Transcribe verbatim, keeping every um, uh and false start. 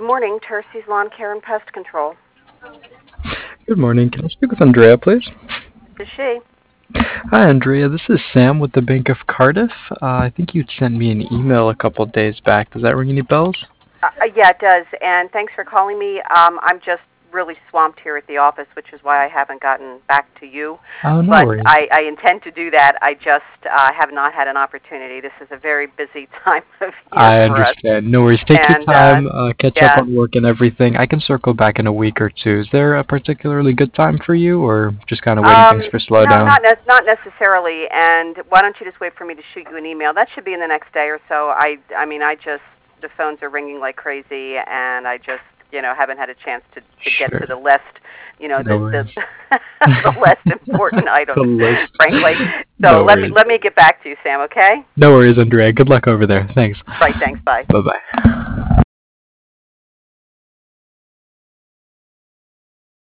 morning, Tercy's Lawn Care and Pest Control. Good morning. Can I speak with Andrea, please? Is she? Hi, Andrea. This is Sam with the Bank of Cardiff. Uh, I think you'd sent me an email a couple days back. Does that ring any bells? Uh, yeah, it does. And thanks for calling me. Um, I'm just really swamped here at the office, which is why I haven't gotten back to you. Oh, no but worries. I, I intend to do that. I just uh, have not had an opportunity. This is a very busy time of year I for us. understand. No worries. Take And, your time. Uh, uh, catch yeah. up on work and everything. I can circle back in a week or two. Is there a particularly good time for you, or just kind of waiting Um, things for slow no, down? not ne- not necessarily. And why don't you just wait for me to shoot you an email? That should be in the next day or so. I, I mean, I just the phones are ringing like crazy, and I just, you know, haven't had a chance to, to Sure. get to the list, you know, No the worries. the, the less important items, The list. frankly. So No let me worries. let me get back to you, Sam. Okay? No worries, Andrea. Good luck over there. Thanks. Right. Thanks. Bye. Bye bye.